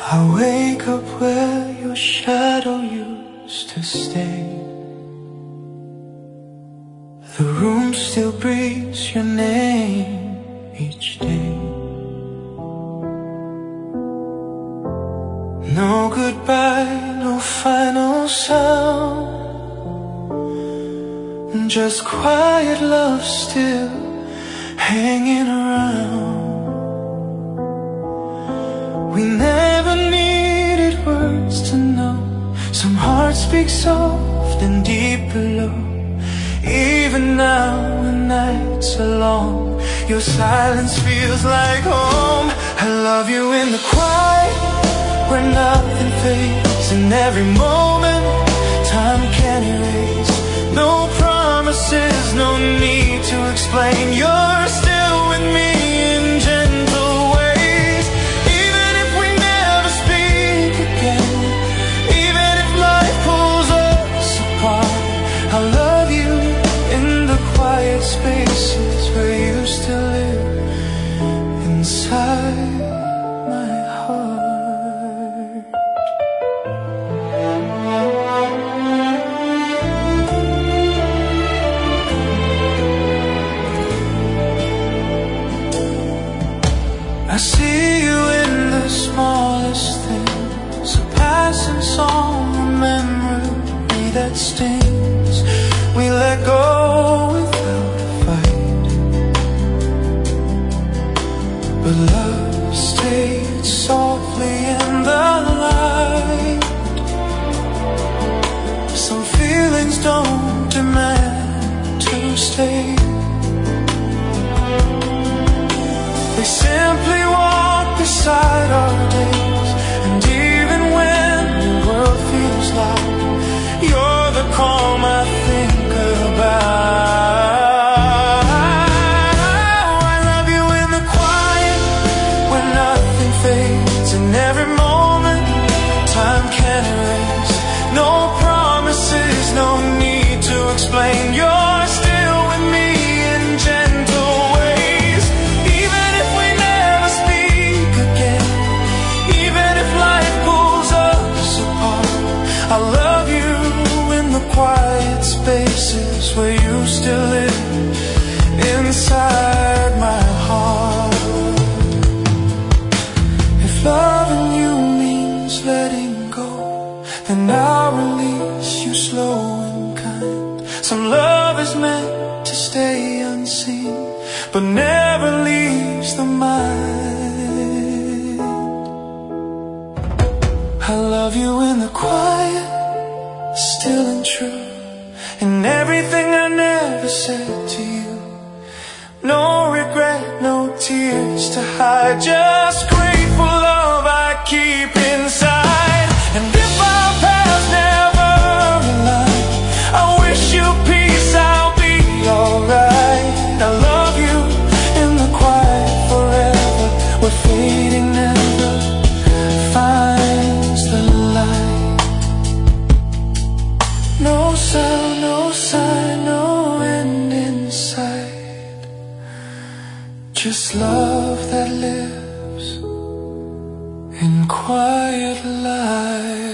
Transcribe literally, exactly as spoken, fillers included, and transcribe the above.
I wake up where your shadow used to stay. The room still breathes your name each day. No goodbye, no final sound, just quiet love still hanging around. We never needed words to know. Some hearts speak soft and deep below. Even now when nights are long, your silence feels like home. I love you in the quiet, where nothing fades. In every moment, time can erase. No promises, no need to explain. You're still with me in gentle ways. Even if we never speak again, even if life pulls us apart, I love you in the quiet spaces where you still live inside my heart. I see you in the smallest things, a passing song, a memory that stings. We let go without a fight, but love stayed softly in the light. Some feelings don't demand to stay. They simply walk beside our days. And even when the world feels like, you're the calm I think about. I love you in the quiet, when nothing fades. In every moment, time can erase. No promises, no need to explain. You're still with me in gentle ways. Even if we never speak again, even if life pulls us apart, I love you in the quiet spaces where you still live inside my heart. If loving you means letting go, then I'll release you slow and kind. Some love is meant to stay unseen, but never leaves the mind. I love you in the quiet, still and true, in everything I never said to you. No regret, no tears to hide, just grateful love I keep inside. And if our paths never align, I wish you peace, I'll be alright. I love you in the quiet forever, where fading never finds the light. No sound, no sign, no end in sight, just love that lives in quiet light.